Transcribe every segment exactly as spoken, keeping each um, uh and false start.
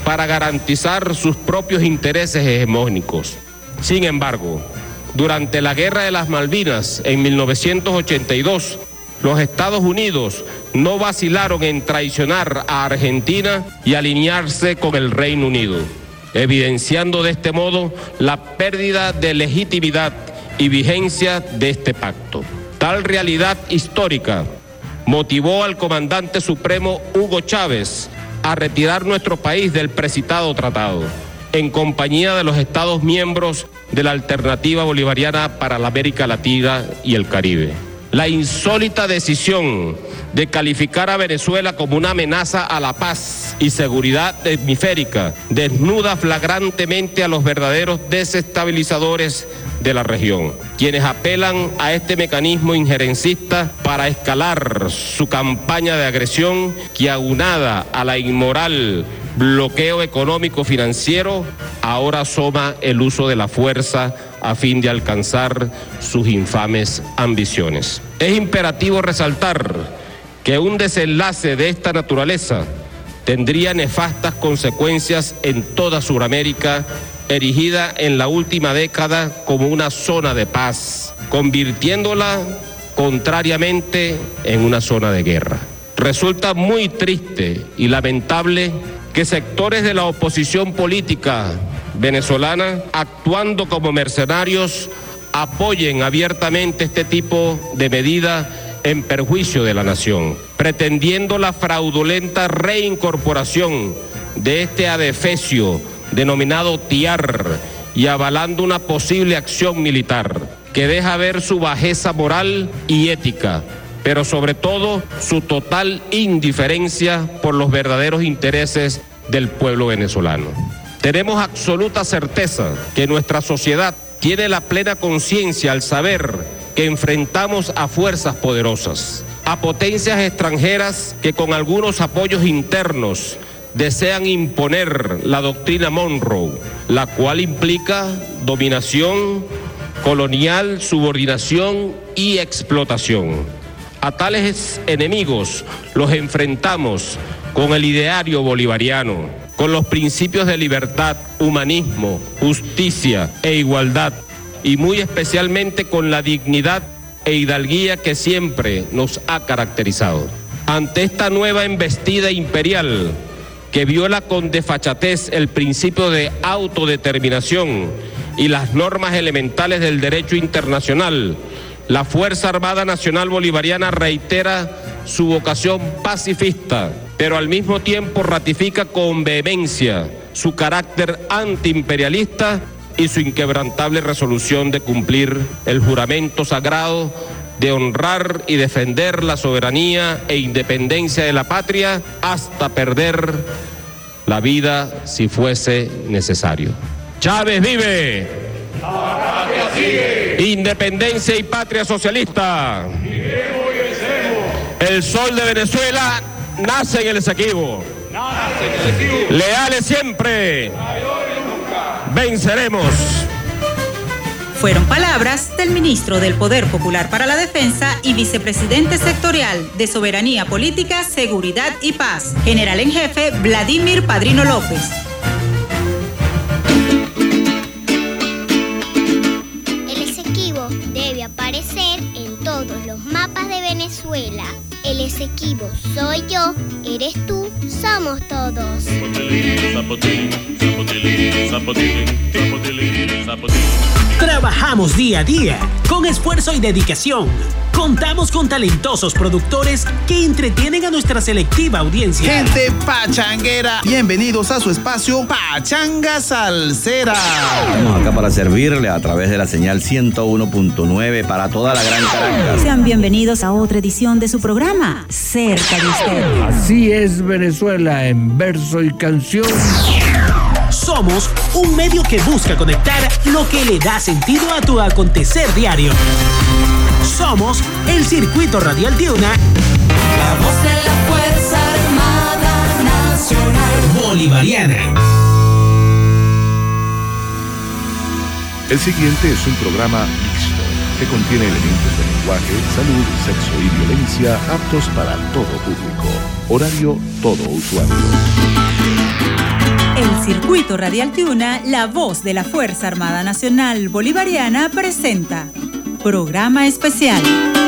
para garantizar sus propios intereses hegemónicos. Sin embargo, durante la Guerra de las Malvinas en mil novecientos ochenta y dos, los Estados Unidos no vacilaron en traicionar a Argentina y alinearse con el Reino Unido, evidenciando de este modo la pérdida de legitimidad y vigencia de este pacto. Tal realidad histórica motivó al comandante supremo Hugo Chávez a retirar nuestro país del precitado tratado, en compañía de los Estados miembros de la Alternativa Bolivariana para la América Latina y el Caribe. La insólita decisión de calificar a Venezuela como una amenaza a la paz y seguridad hemisférica desnuda flagrantemente a los verdaderos desestabilizadores de la región, quienes apelan a este mecanismo injerencista para escalar su campaña de agresión que, aunada a la inmoral bloqueo económico financiero, ahora asoma el uso de la fuerza a fin de alcanzar sus infames ambiciones. Es imperativo resaltar que un desenlace de esta naturaleza tendría nefastas consecuencias en toda Sudamérica, erigida en la última década como una zona de paz, convirtiéndola contrariamente en una zona de guerra. Resulta muy triste y lamentable que sectores de la oposición política venezolana, actuando como mercenarios, apoyen abiertamente este tipo de medida en perjuicio de la nación, pretendiendo la fraudulenta reincorporación de este adefesio denominado T I A R y avalando una posible acción militar que deja ver su bajeza moral y ética, pero sobre todo su total indiferencia por los verdaderos intereses del pueblo venezolano. Tenemos absoluta certeza que nuestra sociedad tiene la plena conciencia al saber que enfrentamos a fuerzas poderosas, a potencias extranjeras que con algunos apoyos internos desean imponer la doctrina Monroe, la cual implica dominación colonial, subordinación y explotación. A tales enemigos los enfrentamos con el ideario bolivariano, con los principios de libertad, humanismo, justicia e igualdad, y muy especialmente con la dignidad e hidalguía que siempre nos ha caracterizado. Ante esta nueva embestida imperial que viola con desfachatez el principio de autodeterminación y las normas elementales del derecho internacional, la Fuerza Armada Nacional Bolivariana reitera su vocación pacifista, pero al mismo tiempo ratifica con vehemencia su carácter antiimperialista y su inquebrantable resolución de cumplir el juramento sagrado de honrar y defender la soberanía e independencia de la patria hasta perder la vida si fuese necesario. ¡Chávez vive! ¡La patria sigue! ¡Independencia y patria socialista! ¡Viviremos y vencemos! El sol de Venezuela nace en el Esequibo. ¡Nace en el Esequibo! ¡Leales siempre! ¡Traidores nunca! ¡Venceremos! Fueron palabras del ministro del Poder Popular para la Defensa y vicepresidente sectorial de Soberanía Política, Seguridad y Paz, general en jefe Vladimir Padrino López. El Esequibo debe aparecer en todos los mapas de Venezuela. El Esequibo soy yo, eres tú, somos todos. Trabajamos día a día, con esfuerzo y dedicación. Contamos con talentosos productores que entretienen a nuestra selectiva audiencia. Gente pachanguera, bienvenidos a su espacio Pachanga Salsera. Estamos acá para servirle a través de la señal ciento uno punto nueve para toda la Gran Caracas. Sean bienvenidos a otra edición de su programa, Cerca de Usted. Así es Venezuela en verso y canción. Somos un medio que busca conectar lo que le da sentido a tu acontecer diario. Somos el Circuito Radial de una. La voz de la Fuerza Armada Nacional Bolivariana. El siguiente es un programa mixto que contiene elementos de lenguaje, salud, sexo y violencia aptos para todo público. Horario todo usuario. El Circuito Radial Tiuna, la voz de la Fuerza Armada Nacional Bolivariana presenta Programa Especial.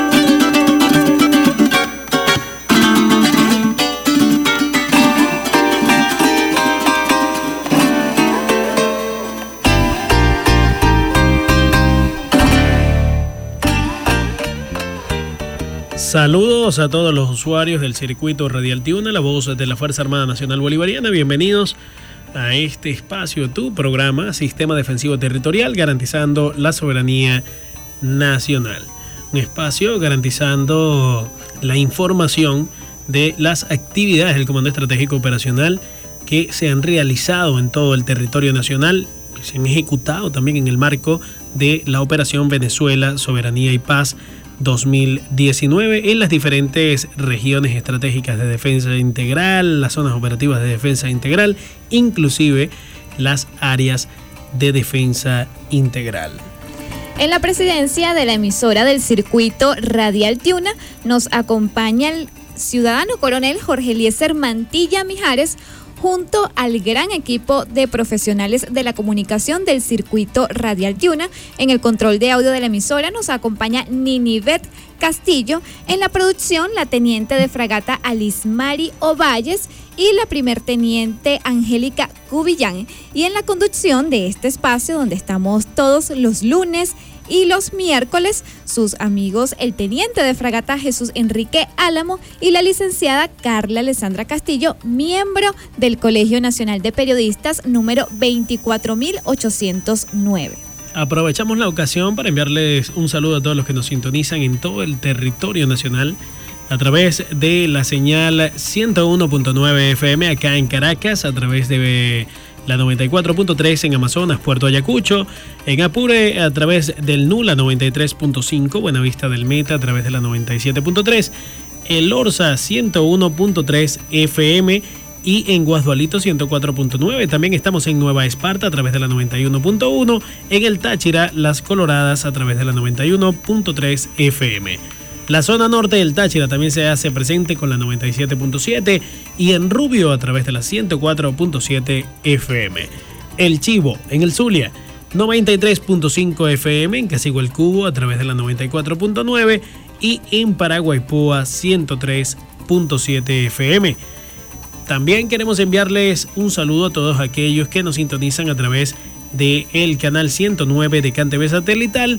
Saludos a todos los usuarios del Circuito Radial Tiuna, la voz de la Fuerza Armada Nacional Bolivariana. Bienvenidos a este espacio, tu programa, Sistema Defensivo Territorial, garantizando la soberanía nacional. Un espacio garantizando la información de las actividades del Comando Estratégico Operacional que se han realizado en todo el territorio nacional, que se han ejecutado también en el marco de la Operación Venezuela, Soberanía y Paz dos mil diecinueve en las diferentes regiones estratégicas de defensa integral, las zonas operativas de defensa integral, inclusive las áreas de defensa integral. En la presidencia de la emisora del Circuito Radial Tiuna nos acompaña el ciudadano coronel Jorge Eliezer Mantilla Mijares, junto al gran equipo de profesionales de la comunicación del Circuito Radial Tiuna. En el control de audio de la emisora nos acompaña Ninivet Castillo, en la producción la teniente de fragata Alismari Ovalles y la primer teniente Angélica Cubillán, y en la conducción de este espacio donde estamos todos los lunes y los miércoles, sus amigos el teniente de fragata Jesús Enrique Álamo y la licenciada Carla Alessandra Castillo, miembro del Colegio Nacional de Periodistas número veinticuatro mil ochocientos nueve. Aprovechamos la ocasión para enviarles un saludo a todos los que nos sintonizan en todo el territorio nacional a través de la señal ciento uno punto nueve F M acá en Caracas, a través de la noventa y cuatro punto tres en Amazonas, Puerto Ayacucho, en Apure a través del Nula noventa y tres punto cinco, Buenavista del Meta a través de la noventa y siete punto tres, el Orza ciento uno punto tres F M y en Guasdualito ciento cuatro punto nueve. También estamos en Nueva Esparta a través de la noventa y uno punto uno, en el Táchira, Las Coloradas a través de la noventa y uno punto tres F M. La zona norte del Táchira también se hace presente con la noventa y siete punto siete y en Rubio a través de la ciento cuatro punto siete F M. El Chivo en el Zulia, noventa y tres punto cinco F M, en Casigo el Cubo a través de la noventa y cuatro punto nueve y en Paraguaipúa ciento tres punto siete F M. También queremos enviarles un saludo a todos aquellos que nos sintonizan a través del canal ciento nueve de CanTV Satelital,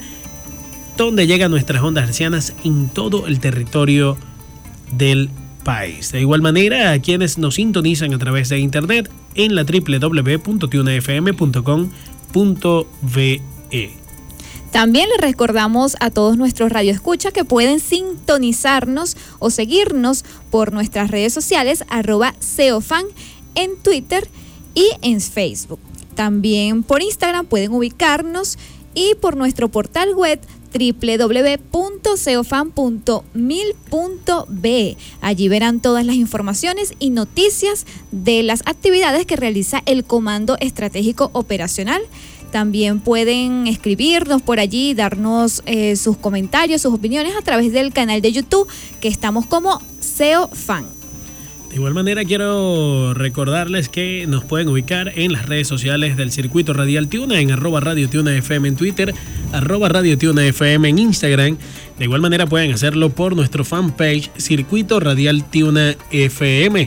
donde llegan nuestras ondas hercianas en todo el territorio del país. De igual manera, a quienes nos sintonizan a través de internet en la doble u doble u doble u punto tiuna f m punto com punto v e. También les recordamos a todos nuestros radioescuchas que pueden sintonizarnos o seguirnos por nuestras redes sociales, arroba seofan en Twitter y en Facebook. También por Instagram pueden ubicarnos y por nuestro portal web doble u doble u doble u punto seofan punto mil punto be. Allí verán todas las informaciones y noticias de las actividades que realiza el Comando Estratégico Operacional. También pueden escribirnos por allí, darnos eh, sus comentarios, sus opiniones a través del canal de YouTube, que estamos como SEOFan. De igual manera, quiero recordarles que nos pueden ubicar en las redes sociales del Circuito Radial Tiuna, en arroba Radio Tiuna F M en Twitter, arroba Radio Tiuna F M en Instagram. De igual manera pueden hacerlo por nuestro fanpage Circuito Radial Tiuna F M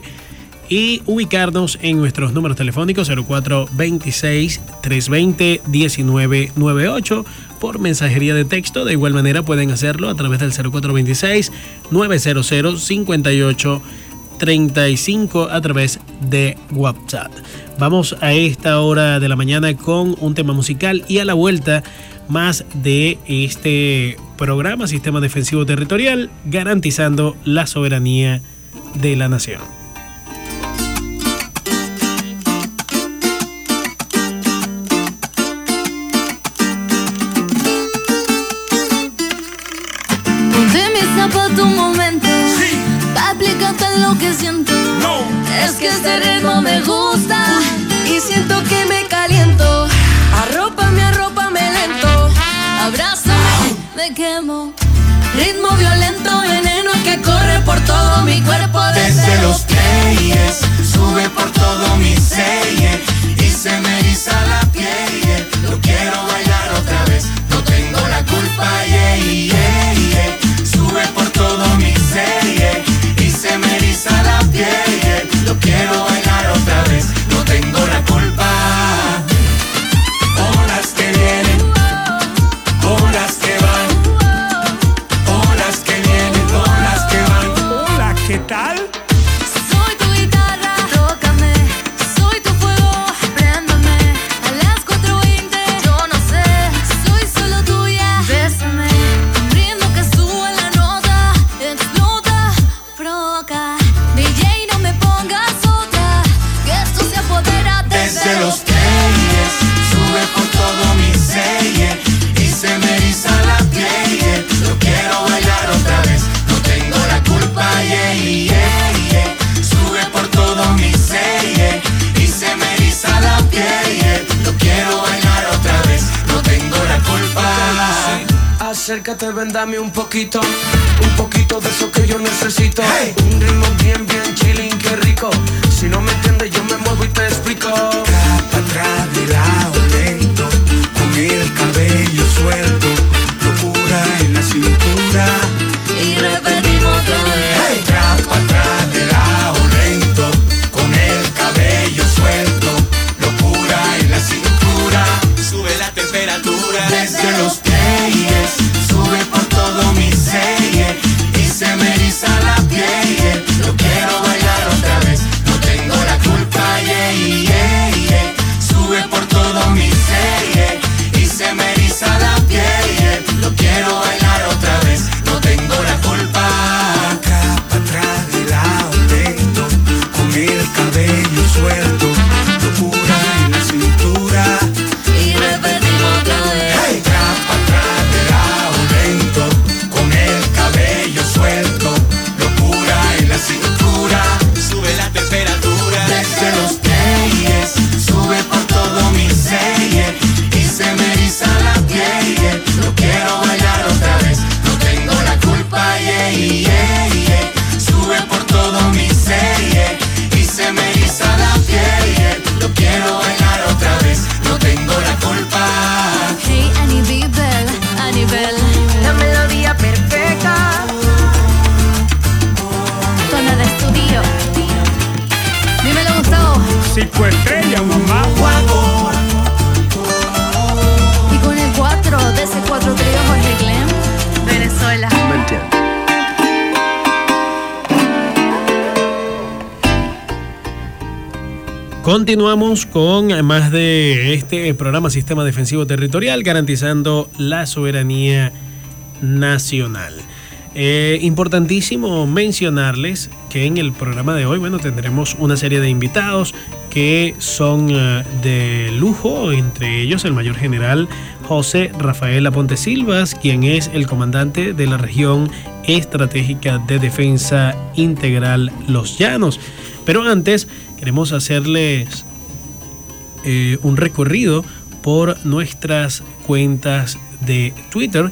y ubicarnos en nuestros números telefónicos cero cuatro veintiséis, trescientos veinte, diecinueve noventa y ocho por mensajería de texto. De igual manera pueden hacerlo a través del cero cuatro veintiséis, novecientos cincuenta y ocho, treinta y cinco a través de WhatsApp. Vamos a esta hora de la mañana con un tema musical y a la vuelta más de este programa Sistema Defensivo Territorial, garantizando la soberanía de la nación. Tu momento, sí, pa' explicarte lo que siento. No, es que este ritmo me gusta y siento que me caliento. Arrópame, arrópame lento, abrázame, me quemo. Ritmo violento, veneno que corre por todo mi cuerpo desde, desde los pies Desde los pleyes, sube por todo mi selle y se me eriza la piel. Yo quiero bailar otra vez, no tengo la culpa, yeah, yeah, yeah. Sube por todo mi selle y se me eriza la piel. Yo quiero bailar otra vez, no tengo la culpa. Acércate, ven, dame un poquito, un poquito de eso que yo necesito. Hey. Un ritmo bien, bien chilling, qué rico. Si no me entiendes, yo me muevo y te explico. Tra pa' atrás de lado lento, con el cabello suelto, locura en la cintura. Y repetimos otra vez. Hey. Tra pa' atrás de lado lento, con el cabello suelto, locura en la cintura. Sube la temperatura desde los pleyes, sube por todo mi selle y se me eriza la piel. Yo quiero bailar otra vez, no tengo la culpa, yeah, yeah, yeah. Sube por todo mi selle y se me eriza la piel. Yo quiero bailar otra vez, no tengo la culpa. Acá para atrás de lado lento, con el cabello suelto, locura en la cintura. Y repetimos otra vez. Hey. Para atrás de lado lento, con el cabello suelto, locura en la cintura. Sube la temperatura desde los pleyes, sube por todo mi selle y se me eriza la piel. Yo quiero bailar otra vez, no tengo la culpa, yeah, yeah, yeah. Sube por todo mi selle y se me eriza la piel. Yo quiero bailar otra vez, no tengo la culpa. Hey, Annie Bebel, Annie Bell, la melodía perfecta. Zona de estudio. Dímelo, Gustavo. Cinco estrellas, mamá. Y con el cuatro de ese cuatro trío Jorge Glenn, Venezuela. ¿Me entiendes? Continuamos con más de este programa Sistema Defensivo Territorial, garantizando la soberanía nacional. Eh, importantísimo mencionarles que en el programa de hoy, bueno, tendremos una serie de invitados que son uh, de lujo, entre ellos el mayor general José Rafael Aponte Silvas, quien es el comandante de la región estratégica de defensa integral Los Llanos. Pero antes queremos hacerles eh, un recorrido por nuestras cuentas de Twitter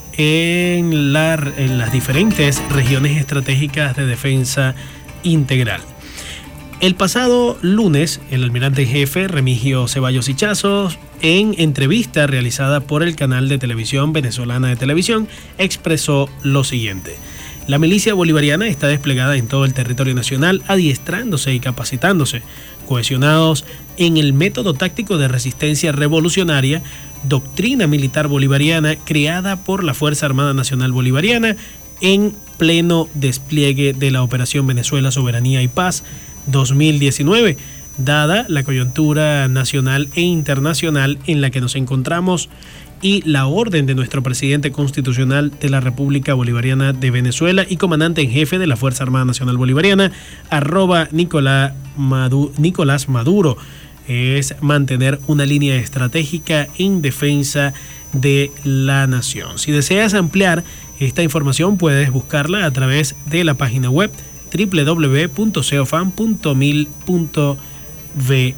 en, la, en las diferentes regiones estratégicas de defensa integral. El pasado lunes, el almirante en jefe Remigio Ceballos Ichazos, en entrevista realizada por el canal de televisión Venezolana de Televisión, expresó lo siguiente: la milicia bolivariana está desplegada en todo el territorio nacional, adiestrándose y capacitándose, cohesionados en el método táctico de resistencia revolucionaria, doctrina militar bolivariana creada por la Fuerza Armada Nacional Bolivariana en pleno despliegue de la Operación Venezuela Soberanía y Paz dos mil diecinueve, dada la coyuntura nacional e internacional en la que nos encontramos y la orden de nuestro presidente constitucional de la República Bolivariana de Venezuela y comandante en jefe de la Fuerza Armada Nacional Bolivariana, arroba Nicolás Maduro, Nicolás Maduro, es mantener una línea estratégica en defensa de la nación. Si deseas ampliar esta información, puedes buscarla a través de la página web doble u doble u doble u punto ceofam punto mil punto ve.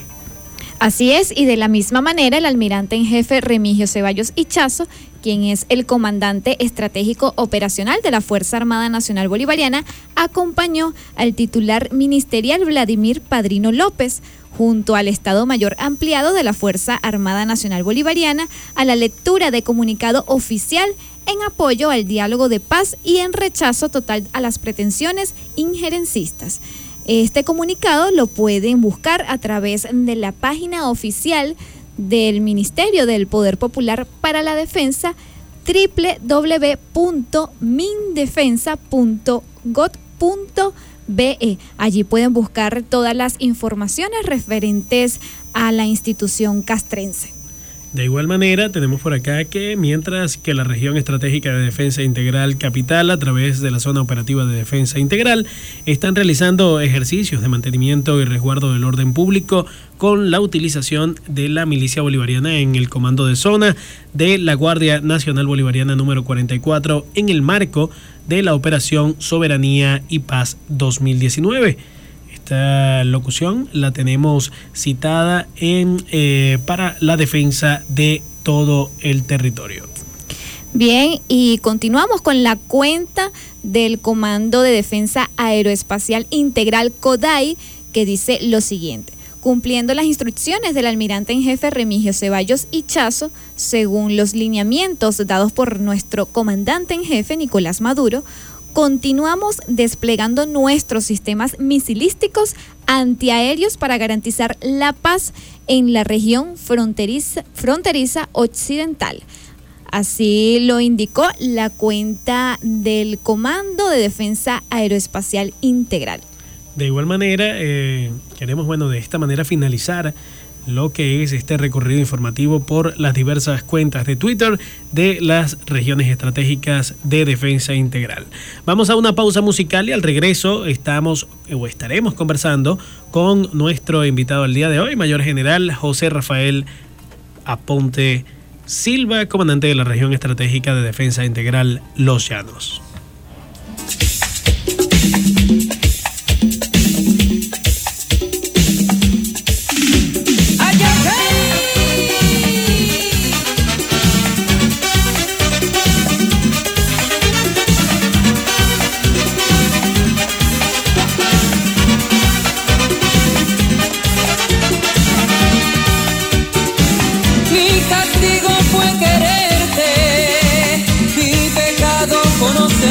Así es, y de la misma manera el almirante en jefe Remigio Ceballos Ichazo, quien es el comandante estratégico operacional de la Fuerza Armada Nacional Bolivariana, acompañó al titular ministerial Vladimir Padrino López, junto al Estado Mayor Ampliado de la Fuerza Armada Nacional Bolivariana, a la lectura de comunicado oficial en apoyo al diálogo de paz y en rechazo total a las pretensiones injerencistas. Este comunicado lo pueden buscar a través de la página oficial del Ministerio del Poder Popular para la Defensa, doble u doble u doble u punto mindefensa punto gov punto be. Allí pueden buscar todas las informaciones referentes a la institución castrense. De igual manera, tenemos por acá que mientras que la Región Estratégica de Defensa Integral Capital, a través de la Zona Operativa de Defensa Integral, están realizando ejercicios de mantenimiento y resguardo del orden público con la utilización de la milicia bolivariana en el comando de zona de la Guardia Nacional Bolivariana número cuarenta y cuatro en el marco de la Operación Soberanía y Paz dos mil diecinueve. Esta locución la tenemos citada en eh, para la defensa de todo el territorio. Bien, y continuamos con la cuenta del Comando de Defensa Aeroespacial Integral CODAI, que dice lo siguiente: cumpliendo las instrucciones del almirante en jefe Remigio Ceballos Ichazo, según los lineamientos dados por nuestro comandante en jefe Nicolás Maduro, continuamos desplegando nuestros sistemas misilísticos antiaéreos para garantizar la paz en la región fronteriza, fronteriza occidental. Así lo indicó la cuenta del Comando de Defensa Aeroespacial Integral. De igual manera, eh, queremos, bueno, de esta manera finalizar lo que es este recorrido informativo por las diversas cuentas de Twitter de las regiones estratégicas de defensa integral. Vamos a una pausa musical y al regreso estamos o estaremos conversando con nuestro invitado al día de hoy, Mayor General José Rafael Aponte Silva, comandante de la región estratégica de defensa integral Los Llanos. Mi castigo fue quererte, mi pecado conocer.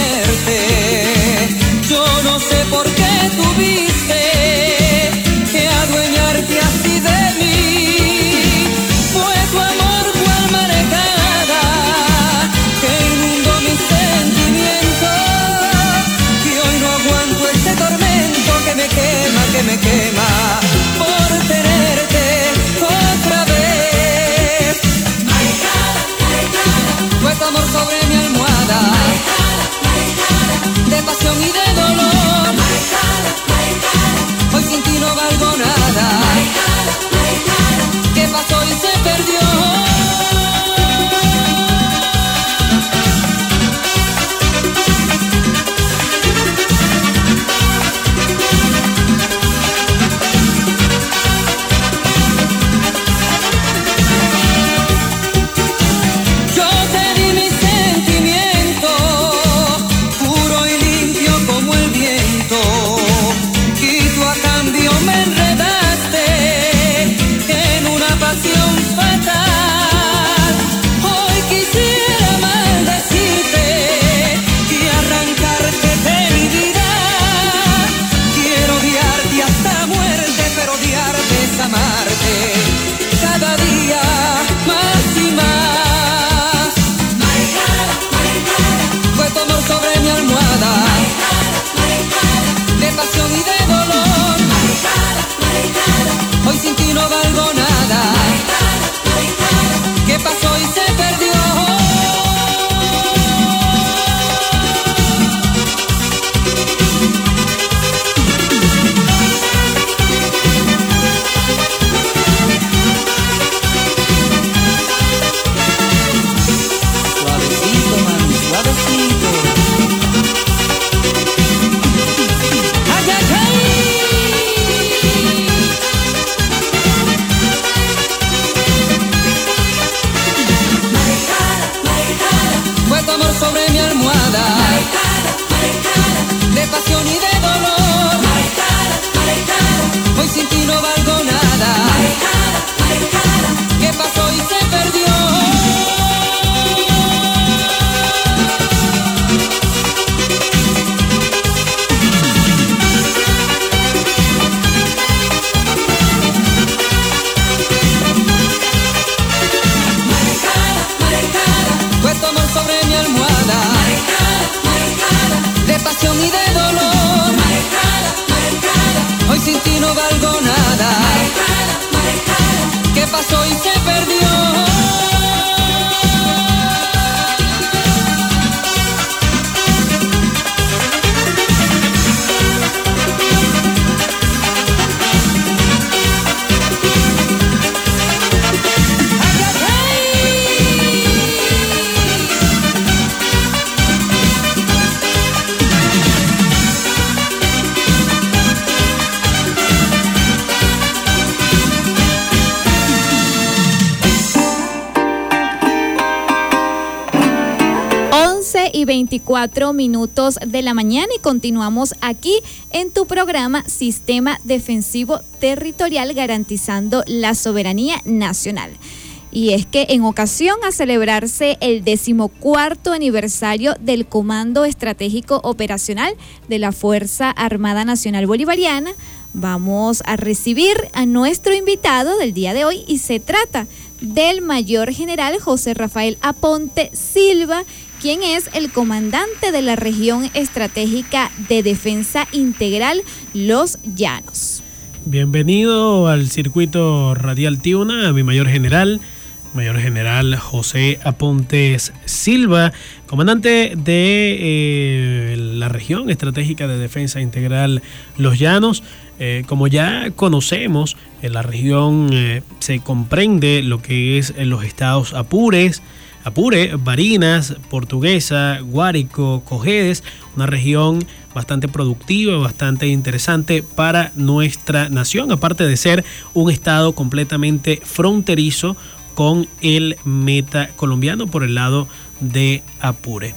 y veinticuatro minutos de la mañana y continuamos aquí en tu programa Sistema Defensivo Territorial garantizando la soberanía nacional. Y es que en ocasión a celebrarse el decimocuarto aniversario del Comando Estratégico Operacional de la Fuerza Armada Nacional Bolivariana, vamos a recibir a nuestro invitado del día de hoy y se trata del Mayor General José Rafael Aponte Silva, quien es el comandante de la Región Estratégica de Defensa Integral Los Llanos. Bienvenido al circuito radial Tiuna, mi Mayor General. Mayor General José Apontes Silva, comandante de eh, la Región Estratégica de Defensa Integral Los Llanos. Eh, como ya conocemos, en la región eh, se comprende lo que es en los estados Apures, Apure, Barinas, Portuguesa, Guárico, Cojedes, una región bastante productiva, bastante interesante para nuestra nación, aparte de ser un estado completamente fronterizo con el meta colombiano por el lado de Apure.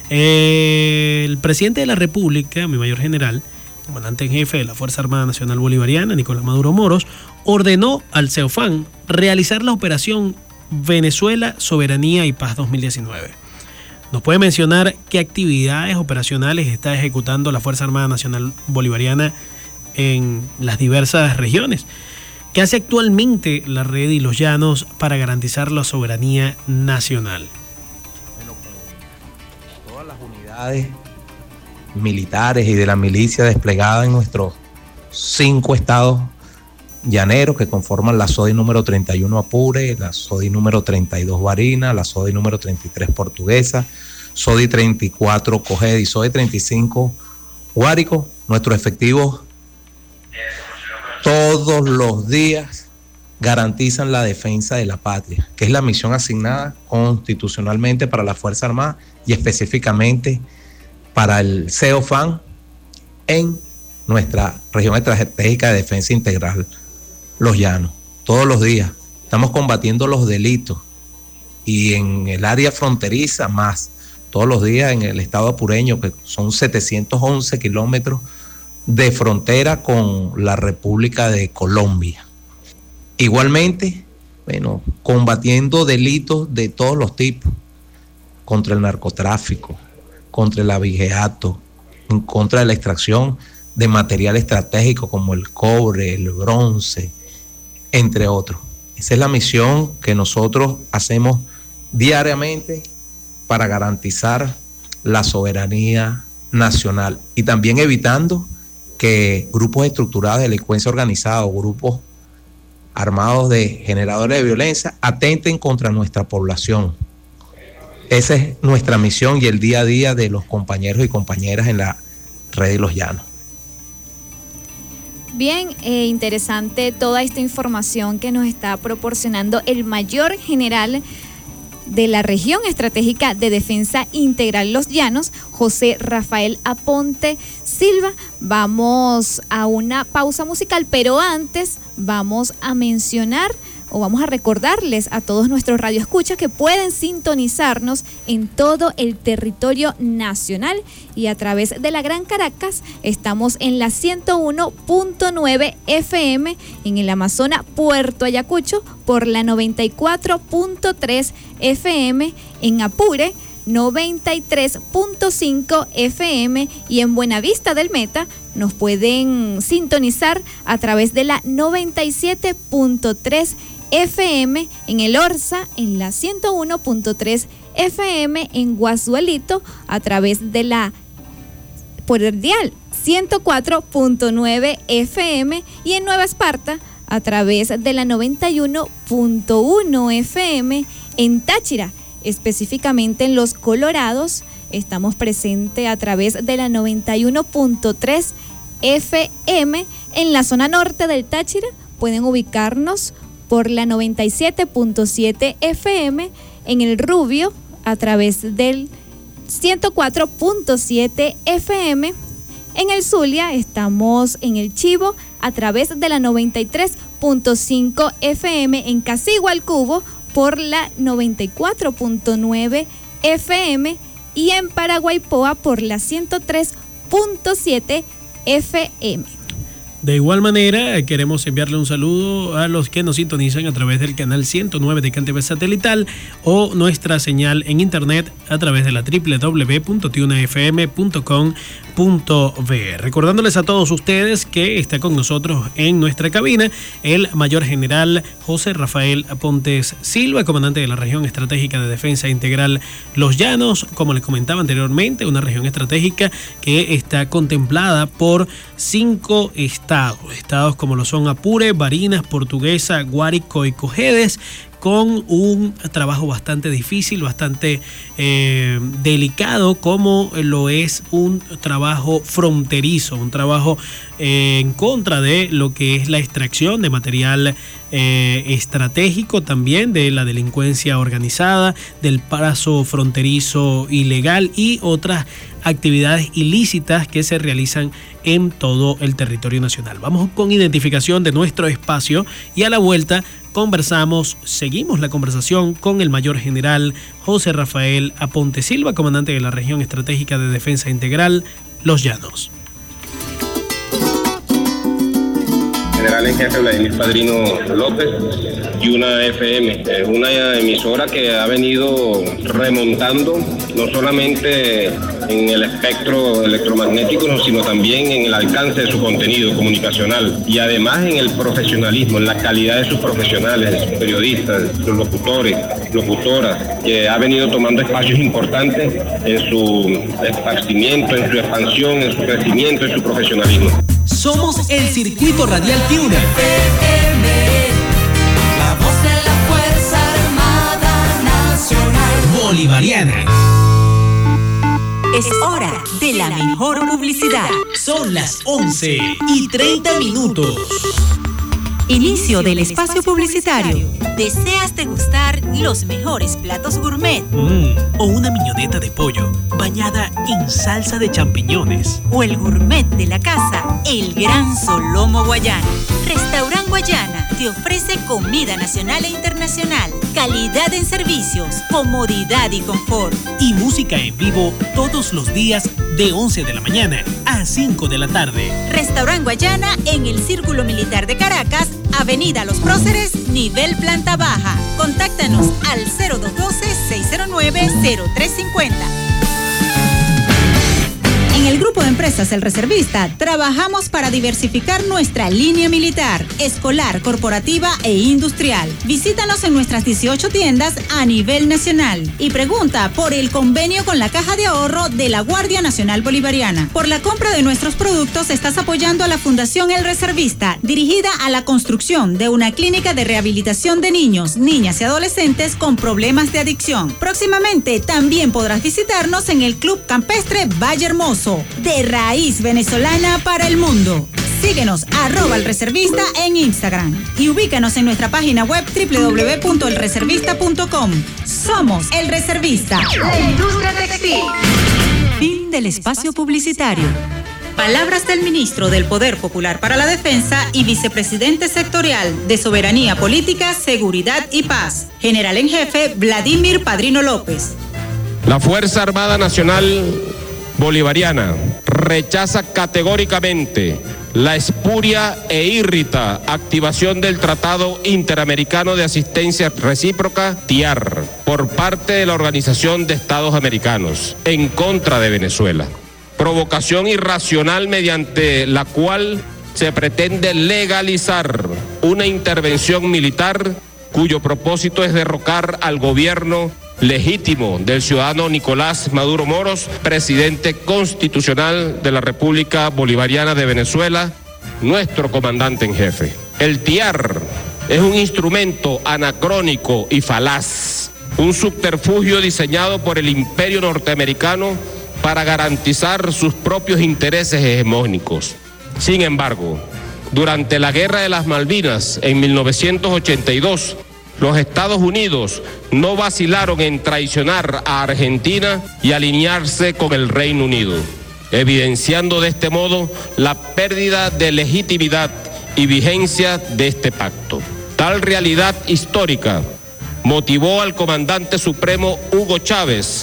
Eh, el presidente de la República, mi Mayor General, comandante en jefe de la Fuerza Armada Nacional Bolivariana, Nicolás Maduro Moros, ordenó al CEOFAN realizar la operación Venezuela, Soberanía y Paz dos mil diecinueve. ¿Nos puede mencionar qué actividades operacionales está ejecutando la Fuerza Armada Nacional Bolivariana en las diversas regiones? ¿Qué hace actualmente la Red y Los Llanos para garantizar la soberanía nacional? Bueno, con todas las unidades militares y de la milicia desplegada en nuestros cinco estados llaneros que conforman la SODI número treinta y uno Apure, la SODI número treinta y dos Barinas, la SODI número treinta y tres Portuguesa, SODI treinta y cuatro Cojedes y SODI treinta y cinco Guárico. Nuestros efectivos todos los días garantizan la defensa de la patria, que es la misión asignada constitucionalmente para la Fuerza Armada y específicamente para el CEOFAN en nuestra región estratégica de defensa integral Los Llanos. Todos los días estamos combatiendo los delitos y en el área fronteriza más, todos los días en el estado apureño, que son setecientos once kilómetros de frontera con la República de Colombia. Igualmente, bueno, combatiendo delitos de todos los tipos, contra el narcotráfico, contra el abigeato, en contra de la extracción de material estratégico como el cobre, el bronce, entre otros. Esa es la misión que nosotros hacemos diariamente para garantizar la soberanía nacional y también evitando que grupos estructurados de delincuencia organizada o grupos armados de generadores de violencia atenten contra nuestra población. Esa es nuestra misión y el día a día de los compañeros y compañeras en la Red de Los Llanos. Bien, eh, interesante toda esta información que nos está proporcionando el Mayor General de la Región Estratégica de Defensa Integral Los Llanos, José Rafael Aponte Silva. Vamos a una pausa musical, pero antes vamos a mencionar o vamos a recordarles a todos nuestros radioescuchas que pueden sintonizarnos en todo el territorio nacional y a través de la Gran Caracas estamos en la ciento uno punto nueve F M, en el Amazonas Puerto Ayacucho por la noventa y cuatro punto tres F M, en Apure noventa y tres punto cinco F M y en Buenavista del Meta nos pueden sintonizar a través de la noventa y siete punto tres F M, en el Orza en la ciento uno punto tres F M, en Guasuelito a través de la por el dial ciento cuatro punto nueve F M y en Nueva Esparta a través de la noventa y uno punto uno F M, en Táchira, específicamente en Los Colorados, estamos presentes a través de la noventa y uno punto tres F M, en la zona norte del Táchira pueden ubicarnos por la noventa y siete punto siete F M, en el Rubio a través del ciento cuatro punto siete F M, en el Zulia estamos en el Chivo a través de la noventa y tres punto cinco F M, en Casigualcubo por la noventa y cuatro punto nueve F M, y en Paraguaypoa por la ciento tres punto siete F M. De igual manera, queremos enviarle un saludo a los que nos sintonizan a través del canal ciento nueve de CanTV Satelital o nuestra señal en internet a través de la doble u doble u doble u punto tiuna f m punto com punto b e. Recordándoles a todos ustedes que está con nosotros en nuestra cabina el mayor general José Rafael Apontes Silva, comandante de la región estratégica de defensa integral Los Llanos, como les comentaba anteriormente, una región estratégica que está contemplada por cinco estados. Estados como lo son Apure, Barinas, Portuguesa, Guárico y Cojedes, con un trabajo bastante difícil, bastante eh, delicado, como lo es un trabajo fronterizo, un trabajo eh, en contra de lo que es la extracción de material eh, estratégico, también de la delincuencia organizada, del paso fronterizo ilegal y otras actividades ilícitas que se realizan en todo el territorio nacional. Vamos con identificación de nuestro espacio y a la vuelta conversamos, seguimos la conversación con el mayor general José Rafael Aponte Silva, comandante de la región estratégica de defensa integral Los Llanos. General en jefe Vladimir Padrino López, y una F M, es una emisora que ha venido remontando no solamente en el espectro electromagnético, sino también en el alcance de su contenido comunicacional y además en el profesionalismo, en la calidad de sus profesionales, de sus periodistas, de sus locutores, locutoras, que ha venido tomando espacios importantes en su esparcimiento, en su expansión, en su crecimiento, en su profesionalismo. Somos el Circuito Radial Tiuna. La voz de la Fuerza Armada Nacional Bolivariana. Es hora de la mejor publicidad. Son las once y treinta minutos. Inicio del espacio publicitario. ¿Deseas degustar los mejores platos gourmet? Mm, o una miñoneta de pollo bañada en salsa de champiñones. O el gourmet de la casa, el Gran Solomo Guayana. Restaurant Guayana te ofrece comida nacional e internacional, calidad en servicios, comodidad y confort. Y música en vivo todos los días de once de la mañana a cinco de la tarde. Restaurant Guayana en el Círculo Militar de Caracas, Avenida Los Próceres, nivel planta baja. Contáctanos al cero dos uno dos, seis cero nueve, cero tres cinco cero. En el grupo de empresas El Reservista trabajamos para diversificar nuestra línea militar, escolar, corporativa e industrial. Visítanos en nuestras dieciocho tiendas a nivel nacional y pregunta por el convenio con la Caja de Ahorro de la Guardia Nacional Bolivariana. Por la compra de nuestros productos estás apoyando a la Fundación El Reservista, dirigida a la construcción de una clínica de rehabilitación de niños, niñas y adolescentes con problemas de adicción. Próximamente también podrás visitarnos en el Club Campestre Valle Hermoso, de raíz venezolana para el mundo. Síguenos, arroba el reservista en Instagram y ubícanos en nuestra página web doble u doble u doble u punto el reservista punto com. Somos El Reservista, la industria textil. Fin del espacio publicitario. Palabras del ministro del Poder Popular para la Defensa y vicepresidente sectorial de Soberanía Política, Seguridad y Paz, general en jefe Vladimir Padrino López. La Fuerza Armada Nacional Bolivariana rechaza categóricamente la espuria e írrita activación del Tratado Interamericano de Asistencia Recíproca, T I A R, por parte de la Organización de Estados Americanos en contra de Venezuela. Provocación irracional mediante la cual se pretende legalizar una intervención militar cuyo propósito es derrocar al gobierno legítimo del ciudadano Nicolás Maduro Moros, presidente constitucional de la República Bolivariana de Venezuela, nuestro comandante en jefe. El T I A R es un instrumento anacrónico y falaz, un subterfugio diseñado por el imperio norteamericano para garantizar sus propios intereses hegemónicos. Sin embargo, durante la Guerra de las Malvinas en mil novecientos ochenta y dos, los Estados Unidos no vacilaron en traicionar a Argentina y alinearse con el Reino Unido, evidenciando de este modo la pérdida de legitimidad y vigencia de este pacto. Tal realidad histórica motivó al comandante supremo Hugo Chávez a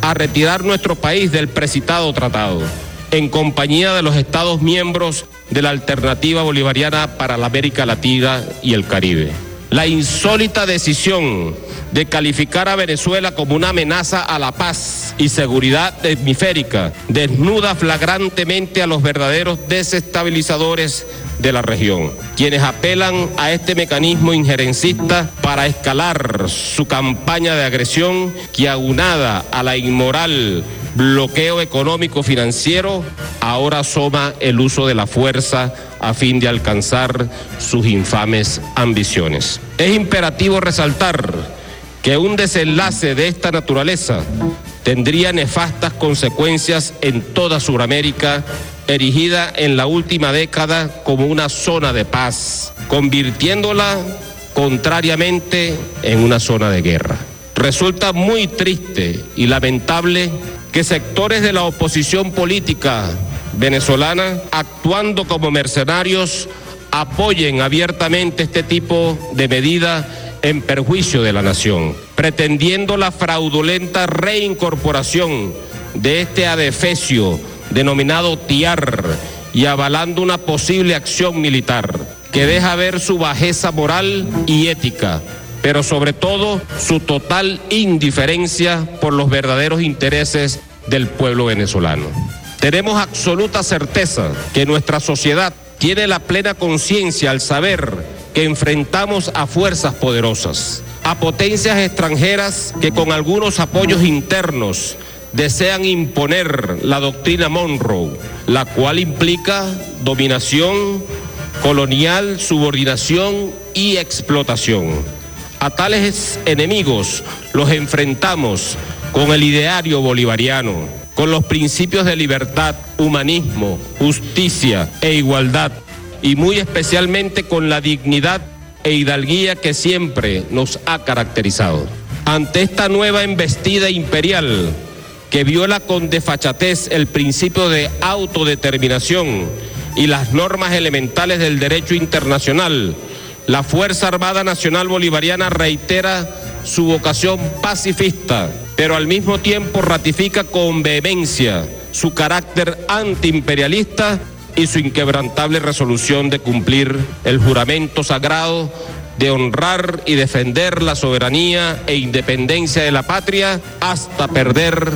a retirar nuestro país del precitado tratado, en compañía de los Estados miembros de la Alternativa Bolivariana para la América Latina y el Caribe. La insólita decisión de calificar a Venezuela como una amenaza a la paz y seguridad hemisférica desnuda flagrantemente a los verdaderos desestabilizadores de la región, quienes apelan a este mecanismo injerencista para escalar su campaña de agresión que, aunada a la inmoral bloqueo económico financiero, ahora asoma el uso de la fuerza a fin de alcanzar sus infames ambiciones. Es imperativo resaltar que un desenlace de esta naturaleza tendría nefastas consecuencias en toda Sudamérica, erigida en la última década como una zona de paz, convirtiéndola contrariamente en una zona de guerra. Resulta muy triste y lamentable que sectores de la oposición política venezolana, actuando como mercenarios, apoyen abiertamente este tipo de medida en perjuicio de la nación, pretendiendo la fraudulenta reincorporación de este adefesio denominado T I A R y avalando una posible acción militar que deja ver su bajeza moral y ética, pero sobre todo su total indiferencia por los verdaderos intereses del pueblo venezolano. Tenemos absoluta certeza que nuestra sociedad tiene la plena conciencia al saber que enfrentamos a fuerzas poderosas, a potencias extranjeras que con algunos apoyos internos desean imponer la doctrina Monroe, la cual implica dominación colonial, subordinación y explotación. A tales enemigos los enfrentamos con el ideario bolivariano, con los principios de libertad, humanismo, justicia e igualdad, y muy especialmente con la dignidad e hidalguía que siempre nos ha caracterizado. Ante esta nueva embestida imperial que viola con desfachatez el principio de autodeterminación y las normas elementales del derecho internacional, la Fuerza Armada Nacional Bolivariana reitera su vocación pacifista, pero al mismo tiempo ratifica con vehemencia su carácter antiimperialista y su inquebrantable resolución de cumplir el juramento sagrado de honrar y defender la soberanía e independencia de la patria hasta perder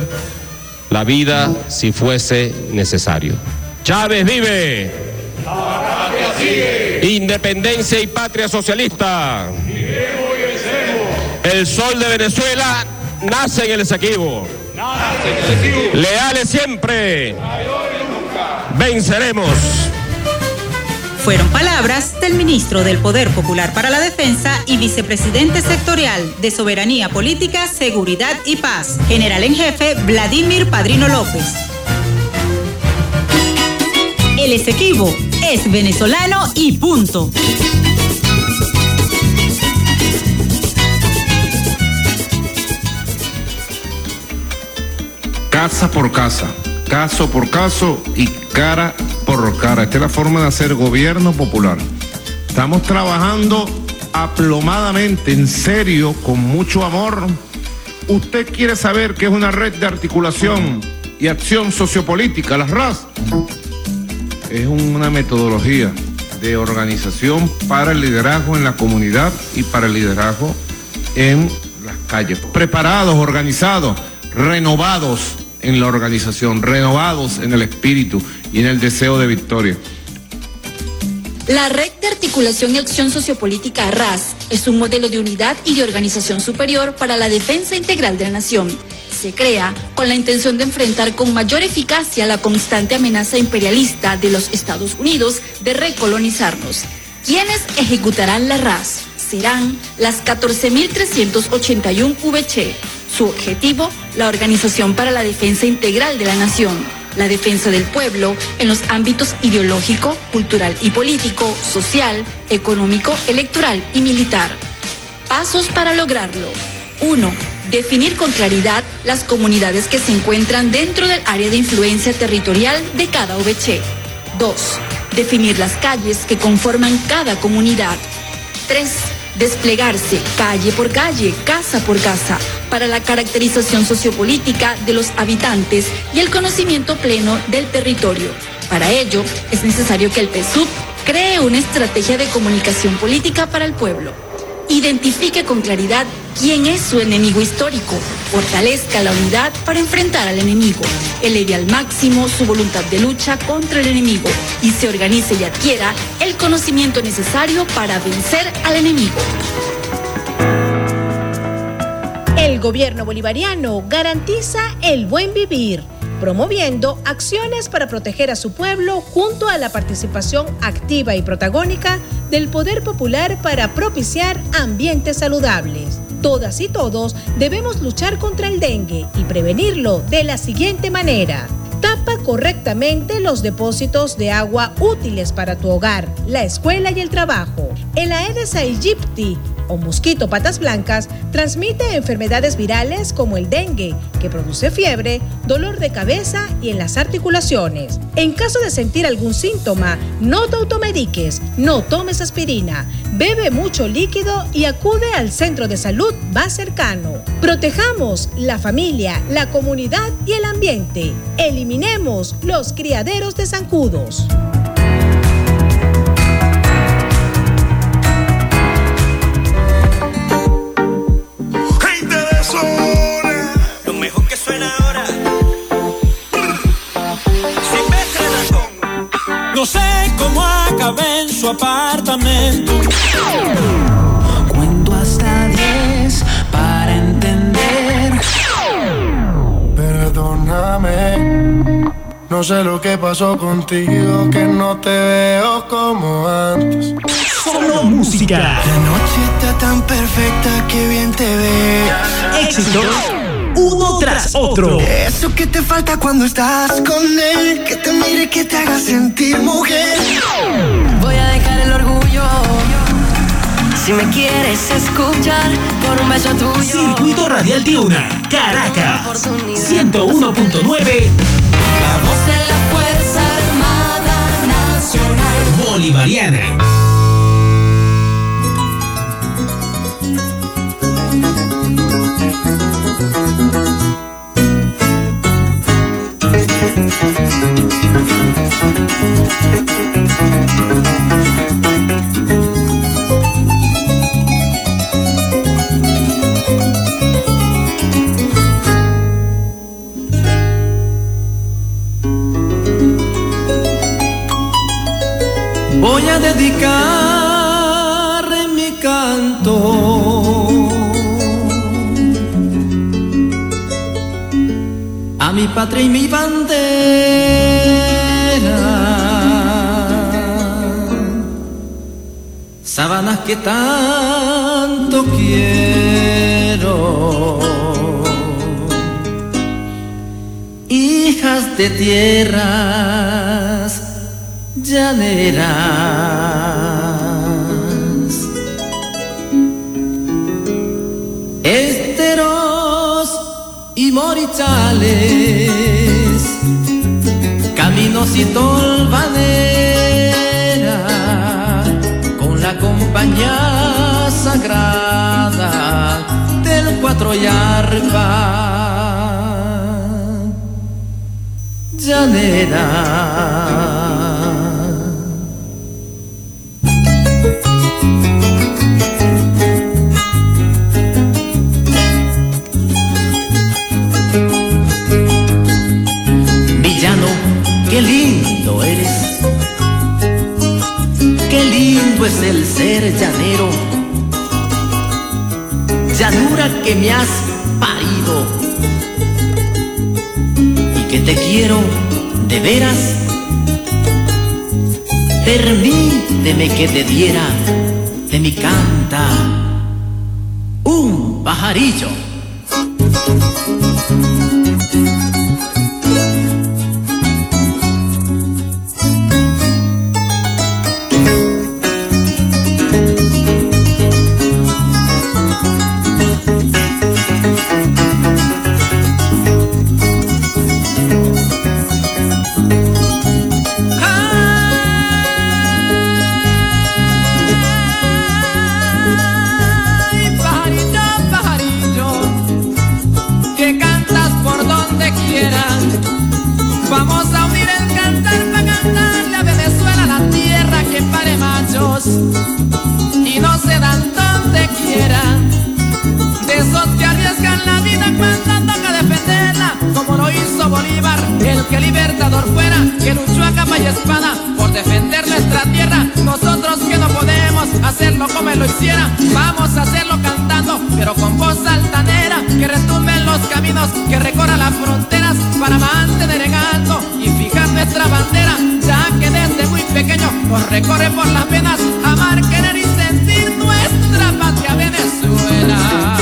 la vida si fuese necesario. Chávez vive. La patria sigue. Independencia y patria socialista. Viviremos y vencemos. El sol de Venezuela nace en el Esequibo. Nace en el Esequibo. Leales siempre. Traidores nunca. Venceremos. Fueron palabras del ministro del Poder Popular para la Defensa y vicepresidente sectorial de Soberanía Política, Seguridad y Paz, general en jefe Vladimir Padrino López. El Esequibo es venezolano y punto. Casa por casa, caso por caso y cara por cara. Esta es la forma de hacer gobierno popular. Estamos trabajando aplomadamente, en serio, con mucho amor. ¿Usted quiere saber qué es una red de articulación y acción sociopolítica, las R A S? Es una metodología de organización para el liderazgo en la comunidad y para el liderazgo en las calles. Preparados, organizados, renovados en la organización, renovados en el espíritu y en el deseo de victoria. La Red de Articulación y Acción Sociopolítica R A S es un modelo de unidad y de organización superior para la defensa integral de la nación. Se crea con la intención de enfrentar con mayor eficacia la constante amenaza imperialista de los Estados Unidos de recolonizarnos. ¿Quiénes ejecutarán la R A S? Serán las catorce mil trescientos ochenta y uno V C. Su objetivo, la Organización para la Defensa Integral de la Nación, la defensa del pueblo en los ámbitos ideológico, cultural y político, social, económico, electoral y militar. Pasos para lograrlo. uno. Definir con claridad las comunidades que se encuentran dentro del área de influencia territorial de cada V C. dos. Definir las calles que conforman cada comunidad. tres. desplegarse calle por calle, casa por casa, para la caracterización sociopolítica de los habitantes y el conocimiento pleno del territorio. Para ello, es necesario que el P S U V cree una estrategia de comunicación política para el pueblo. Identifique con claridad quién es su enemigo histórico, fortalezca la unidad para enfrentar al enemigo, eleve al máximo su voluntad de lucha contra el enemigo y se organice y adquiera el conocimiento necesario para vencer al enemigo. El gobierno bolivariano garantiza el buen vivir, promoviendo acciones para proteger a su pueblo junto a la participación activa y protagónica del poder popular para propiciar ambientes saludables. Todas y todos debemos luchar contra el dengue y prevenirlo de la siguiente manera. Tapa correctamente los depósitos de agua útiles para tu hogar, la escuela y el trabajo. El Aedes aegypti o mosquito patas blancas transmite enfermedades virales como el dengue, que produce fiebre, dolor de cabeza y en las articulaciones. En caso de sentir algún síntoma, no te automediques, no tomes aspirina, bebe mucho líquido y acude al centro de salud más cercano. Protejamos la familia, la comunidad y el ambiente. Eliminemos los criaderos de zancudos. Lo mejor que suena ahora. No sé cómo acabé en su apartamento. Cuento hasta diez para entender. Perdóname, no sé lo que pasó contigo, que no te veo como antes. Solo música. La noche está tan perfecta que bien te ves. Éxitos uno tras otro. Eso que te falta cuando estás con él, que te mire, que te haga sentir mujer. Voy a dejar el orgullo. Si me quieres escuchar, por un beso tuyo. Circuito Radial Tiuna, Caracas, ciento uno punto nueve. La voz de la Fuerza Armada Nacional Bolivariana. Voy a dedicar mi canto a mi patria y mi bandera, sabanas que tanto quiero, hijas de tierras llaneras, esteros y morichales, caminos y tolvanera, con la compañía sagrada del cuatro y arpa llanera. Qué lindo eres, qué lindo es el ser llanero, llanura que me has parido y que te quiero de veras. Permíteme que te diera de mi canta un pajarillo. que el libertador fuera, que luchó a capa y espada por defender nuestra tierra. Nosotros que no podemos hacerlo como él lo hiciera, vamos a hacerlo cantando, pero con voz altanera, que retumbe en los caminos, que recorra las fronteras para mantener en alto y fijar nuestra bandera, ya que desde muy pequeño nos recorre por las venas amar, querer y sentir nuestra patria Venezuela.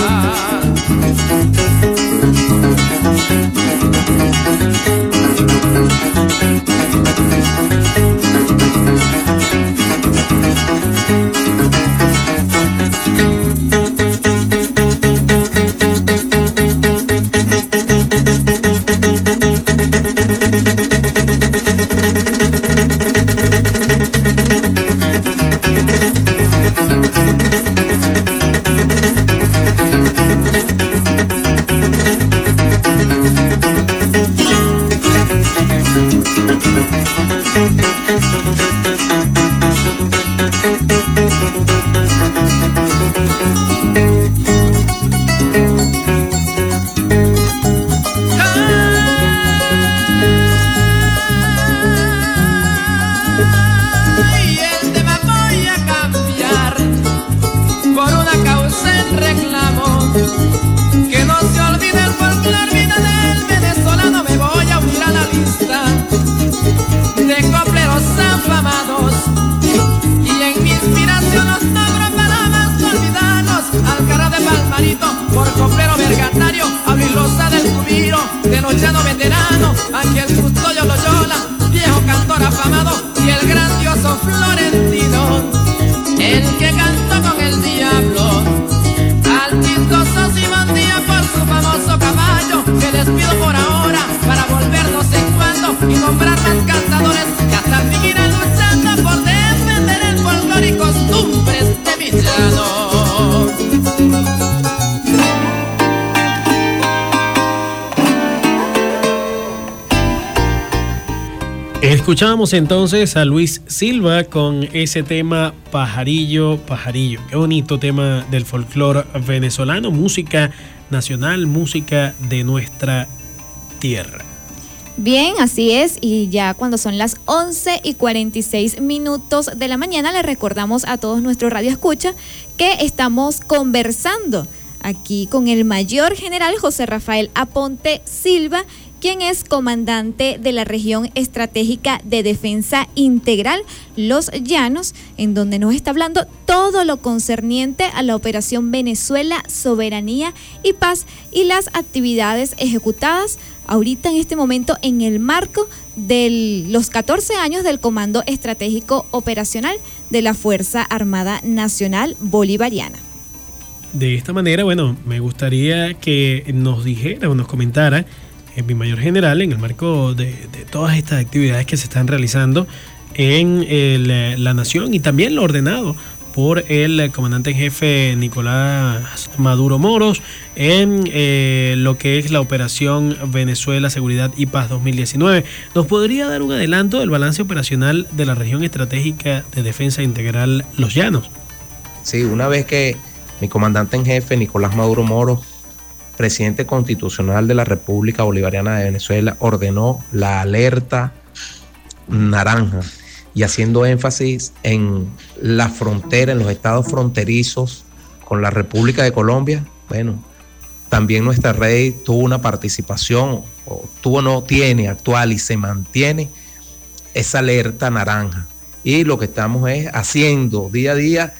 Escuchábamos entonces a Luis Silva con ese tema Pajarillo, Pajarillo. Qué bonito tema del folclore venezolano, música nacional, música de nuestra tierra. Bien, así es, y ya cuando son las once y cuarenta y seis minutos de la mañana, les recordamos a todos nuestros radioescuchas que estamos conversando aquí con el mayor general José Rafael Aponte Silva, quien es comandante de la región estratégica de defensa integral Los Llanos, en donde nos está hablando todo lo concerniente a la operación Venezuela, Soberanía y Paz y las actividades ejecutadas ahorita en este momento en el marco de los catorce años del Comando Estratégico Operacional de la Fuerza Armada Nacional Bolivariana. De esta manera, bueno, me gustaría que nos dijera o nos comentara el mi mayor general en el marco de, de todas estas actividades que se están realizando en el, la nación y también lo ordenado por el comandante en jefe Nicolás Maduro Moros en eh, lo que es la operación Venezuela, Seguridad y Paz dos mil diecinueve. ¿Nos podría dar un adelanto del balance operacional de la región estratégica de defensa integral Los Llanos? Sí, una vez que mi comandante en jefe Nicolás Maduro Moros, presidente constitucional de la República Bolivariana de Venezuela, ordenó la alerta naranja y haciendo énfasis en la frontera, en los estados fronterizos con la República de Colombia, bueno, también nuestra red tuvo una participación, o tuvo, no tiene, actual y se mantiene esa alerta naranja. Y lo que estamos es haciendo día a día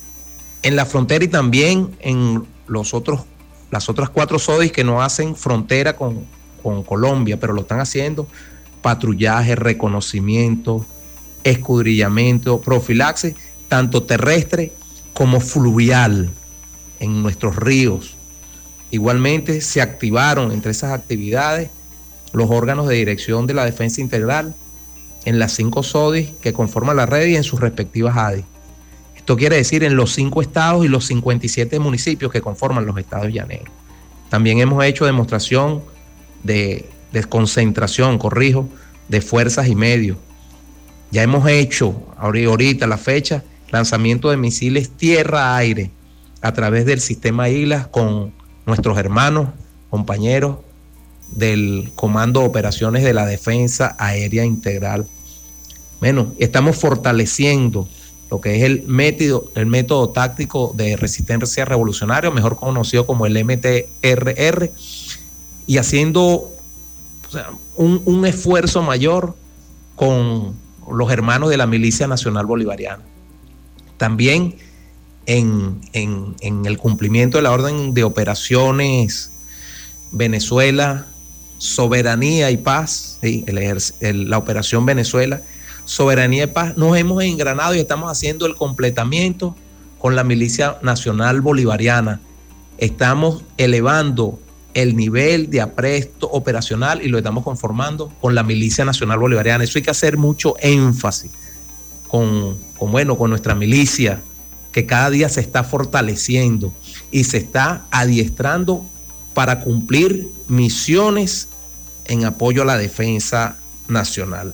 en la frontera y también en los otros las otras cuatro SODIs que no hacen frontera con, con Colombia, pero lo están haciendo, patrullaje, reconocimiento, escudrillamiento, profilaxis, tanto terrestre como fluvial en nuestros ríos. Igualmente se activaron entre esas actividades los órganos de dirección de la defensa integral en las cinco SODIs que conforman la red y en sus respectivas A D I. Esto quiere decir en los cinco estados y los cincuenta y siete municipios que conforman los estados llaneros. También hemos hecho demostración de, de concentración, corrijo, de fuerzas y medios. Ya hemos hecho, ahorita la fecha, lanzamiento de misiles tierra-aire a través del sistema I G L A S con nuestros hermanos, compañeros del Comando de Operaciones de la Defensa Aérea Integral. Bueno, estamos fortaleciendo lo que es el método, el método táctico de resistencia revolucionaria, mejor conocido como el M T R R, y haciendo o sea, un, un esfuerzo mayor con los hermanos de la Milicia Nacional Bolivariana. También en, en, en el cumplimiento de la orden de operaciones Venezuela, Soberanía y Paz, ¿sí? el, el, la operación Venezuela, Soberanía y Paz, nos hemos engranado y estamos haciendo el completamiento con la Milicia Nacional Bolivariana. Estamos elevando el nivel de apresto operacional y lo estamos conformando con la Milicia Nacional Bolivariana. Eso hay que hacer mucho énfasis con, con, bueno, con nuestra milicia, que cada día se está fortaleciendo y se está adiestrando para cumplir misiones en apoyo a la defensa nacional.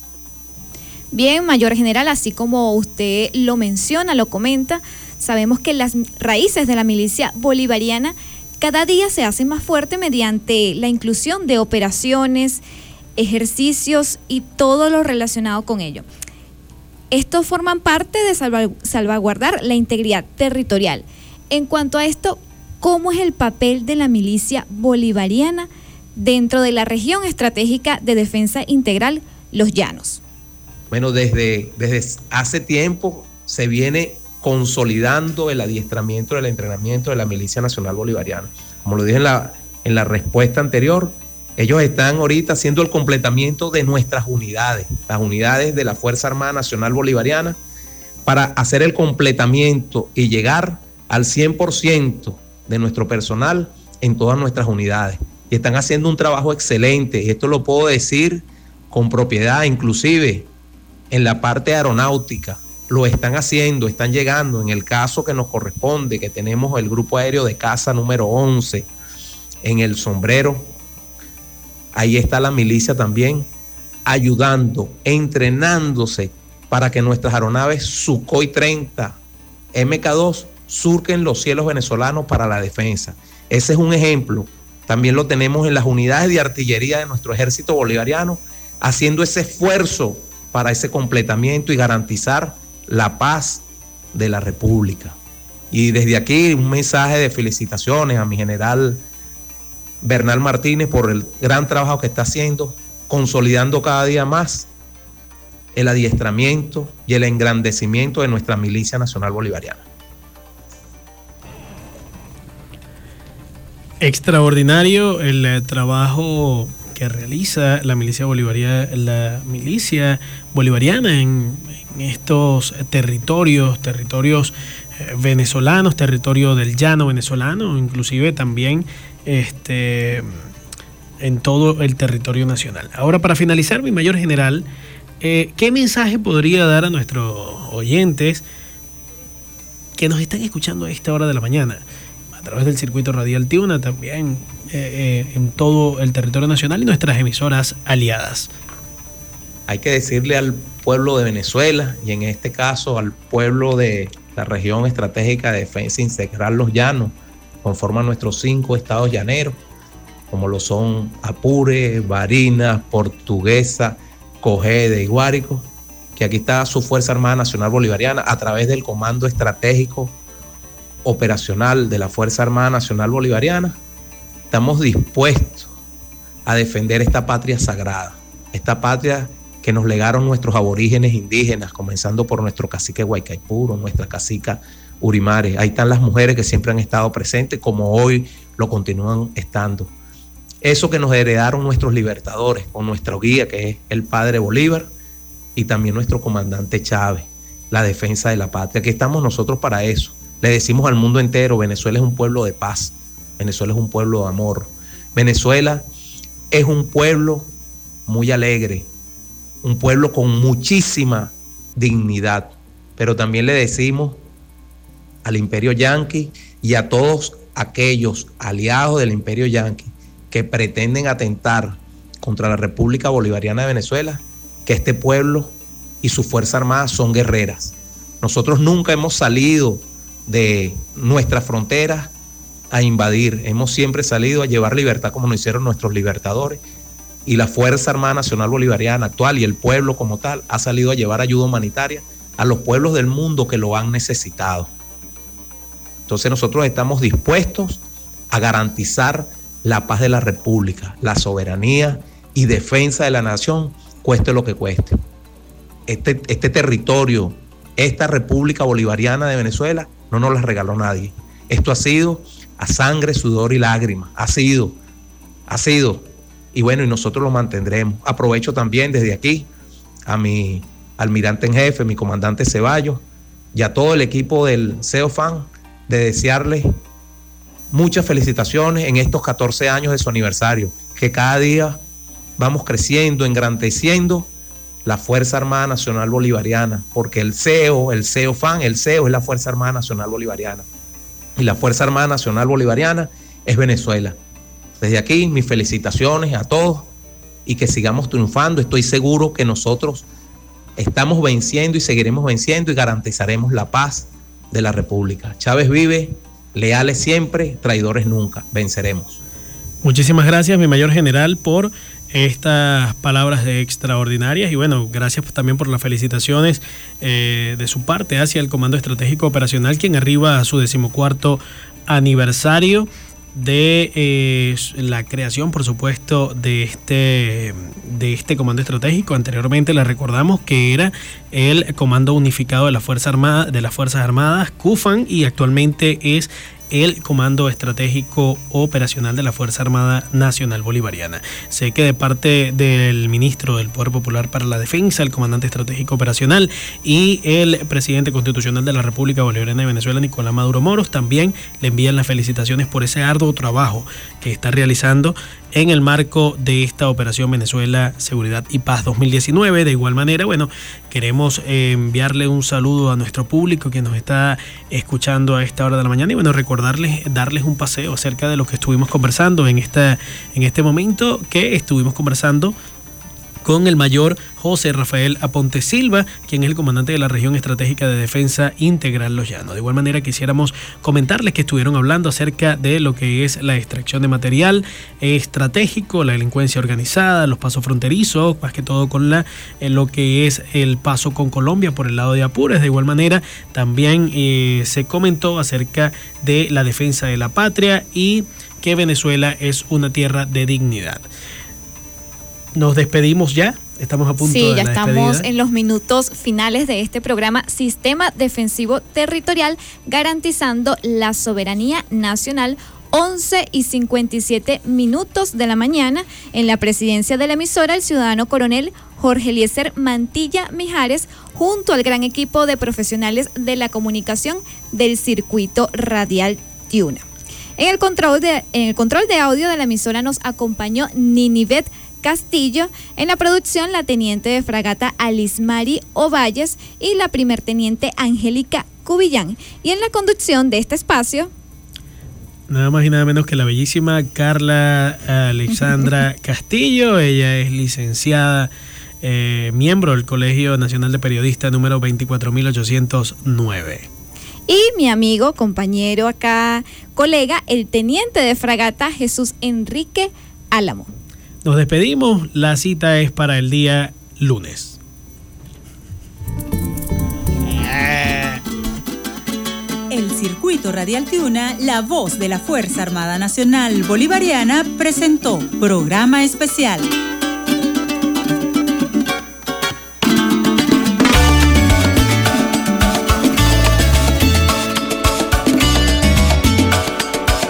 Bien, Mayor General, así como usted lo menciona, lo comenta, sabemos que las raíces de la milicia bolivariana cada día se hacen más fuertes mediante la inclusión de operaciones, ejercicios y todo lo relacionado con ello. Estos forman parte de salvaguardar la integridad territorial. En cuanto a esto, ¿cómo es el papel de la milicia bolivariana dentro de la región estratégica de defensa integral Los Llanos? Bueno, desde, desde hace tiempo se viene consolidando el adiestramiento, el entrenamiento de la Milicia Nacional Bolivariana. Como lo dije en la, en la respuesta anterior, ellos están ahorita haciendo el completamiento de nuestras unidades, las unidades de la Fuerza Armada Nacional Bolivariana, para hacer el completamiento y llegar al cien por ciento de nuestro personal en todas nuestras unidades. Y están haciendo un trabajo excelente, y esto lo puedo decir con propiedad, inclusive en la parte aeronáutica, lo están haciendo, están llegando. En el caso que nos corresponde, que tenemos el Grupo Aéreo de Caza número once en El Sombrero, ahí está la milicia también ayudando, entrenándose para que nuestras aeronaves Sukhoi treinta M K dos surquen los cielos venezolanos para la defensa. Ese es un ejemplo. También lo tenemos en las unidades de artillería de nuestro ejército bolivariano, haciendo ese esfuerzo para ese completamiento y garantizar la paz de la República. Y desde aquí un mensaje de felicitaciones a mi general Bernal Martínez por el gran trabajo que está haciendo, consolidando cada día más el adiestramiento y el engrandecimiento de nuestra Milicia Nacional Bolivariana. Extraordinario el eh, trabajo que realiza la milicia bolivariana, la milicia bolivariana en, en estos territorios, territorios eh, venezolanos, territorio del llano venezolano, inclusive también este, en todo el territorio nacional. Ahora, para finalizar, mi Mayor General, eh, ¿qué mensaje podría dar a nuestros oyentes que nos están escuchando a esta hora de la mañana? A través del circuito radial Tiuna, también eh, eh, en todo el territorio nacional y nuestras emisoras aliadas. Hay que decirle al pueblo de Venezuela, y en este caso al pueblo de la región estratégica de defensa integral Los Llanos, conforman nuestros cinco estados llaneros, como lo son Apure, Barinas, Portuguesa, Cogede y Guárico, que aquí está su Fuerza Armada Nacional Bolivariana a través del Comando Estratégico Operacional de la Fuerza Armada Nacional Bolivariana. Estamos dispuestos a defender esta patria sagrada, esta patria que nos legaron nuestros aborígenes indígenas, comenzando por nuestro cacique Guaycaipuro, nuestra cacica Urimare. Ahí están las mujeres que siempre han estado presentes, como hoy lo continúan estando. Eso que nos heredaron nuestros libertadores, con nuestro guía, que es el padre Bolívar, y también nuestro comandante Chávez, la defensa de la patria. Aquí estamos nosotros para eso. Le decimos al mundo entero, Venezuela es un pueblo de paz, Venezuela es un pueblo de amor, Venezuela es un pueblo muy alegre, un pueblo con muchísima dignidad, pero también le decimos al imperio yanqui y a todos aquellos aliados del imperio yanqui que pretenden atentar contra la República Bolivariana de Venezuela, que este pueblo y su Fuerza Armada son guerreras. Nosotros nunca hemos salido de nuestras fronteras a invadir, hemos siempre salido a llevar libertad como lo hicieron nuestros libertadores, y la Fuerza Armada Nacional Bolivariana actual y el pueblo como tal ha salido a llevar ayuda humanitaria a los pueblos del mundo que lo han necesitado. Entonces nosotros estamos dispuestos a garantizar la paz de la República, la soberanía y defensa de la nación, cueste lo que cueste. Este, este territorio, esta República Bolivariana de Venezuela, no nos la regaló nadie. Esto ha sido a sangre, sudor y lágrimas. Ha sido, ha sido. Y bueno, y nosotros lo mantendremos. Aprovecho también desde aquí a mi almirante en jefe, mi comandante Ceballos, y a todo el equipo del CEOFAN, de desearles muchas felicitaciones en estos catorce años de su aniversario, que cada día vamos creciendo, engrandeciendo la Fuerza Armada Nacional Bolivariana, porque el C E O, el CEOFAN, el C E O es la Fuerza Armada Nacional Bolivariana, y la Fuerza Armada Nacional Bolivariana es Venezuela. Desde aquí, mis felicitaciones a todos y que sigamos triunfando. Estoy seguro que nosotros estamos venciendo y seguiremos venciendo y garantizaremos la paz de la República. Chávez vive, leales siempre, traidores nunca. Venceremos. Muchísimas gracias, mi mayor general, por estas palabras de extraordinarias y bueno, gracias también por las felicitaciones eh, de su parte hacia el Comando Estratégico Operacional, quien arriba a su decimocuarto aniversario de eh, la creación, por supuesto, de este, de este comando estratégico. Anteriormente les recordamos que era el Comando Unificado de la Fuerza Armada, de las Fuerzas Armadas, CUFAN, y actualmente es el Comando Estratégico Operacional de la Fuerza Armada Nacional Bolivariana. Sé que de parte del ministro del Poder Popular para la Defensa, el Comandante Estratégico Operacional y el Presidente Constitucional de la República Bolivariana de Venezuela, Nicolás Maduro Moros, también le envían las felicitaciones por ese arduo trabajo que está realizando en el marco de esta Operación Venezuela Seguridad y Paz dos mil diecinueve. De igual manera, bueno, queremos eh, enviarle un saludo a nuestro público que nos está escuchando a esta hora de la mañana y bueno, recordarles, darles un paseo acerca de lo que estuvimos conversando en, esta, en este momento que estuvimos conversando con el mayor José Rafael Aponte Silva, quien es el comandante de la Región Estratégica de Defensa Integral Los Llanos. De igual manera quisiéramos comentarles que estuvieron hablando acerca de lo que es la extracción de material estratégico, la delincuencia organizada, los pasos fronterizos, más que todo con la, en lo que es el paso con Colombia por el lado de Apures. De igual manera también eh, se comentó acerca de la defensa de la patria y que Venezuela es una tierra de dignidad. Nos despedimos ya, estamos a punto sí, de la ya estamos despedida. En los minutos finales de este programa Sistema Defensivo Territorial, garantizando la soberanía nacional. once y cincuenta y siete minutos de la mañana, en la presidencia de la emisora, el ciudadano coronel Jorge Eliezer Mantilla Mijares, junto al gran equipo de profesionales de la comunicación del circuito radial Tiuna. En el control de, en el control de audio de la emisora nos acompañó Ninivet Castillo, en la producción la teniente de fragata Alismari Ovalles y la primerteniente Angélica Cubillán, y en la conducción de este espacio nada más y nada menos que la bellísima Carla Alexandra Castillo. Ella es licenciada, eh, miembro del Colegio Nacional de Periodistas número veinticuatro mil ochocientos nueve. Y mi amigo, compañero acá, colega, el teniente de fragata Jesús Enrique Álamo. Nos despedimos, la cita es para el día lunes. El Circuito Radial Tiuna, la voz de la Fuerza Armada Nacional Bolivariana, presentó programa especial.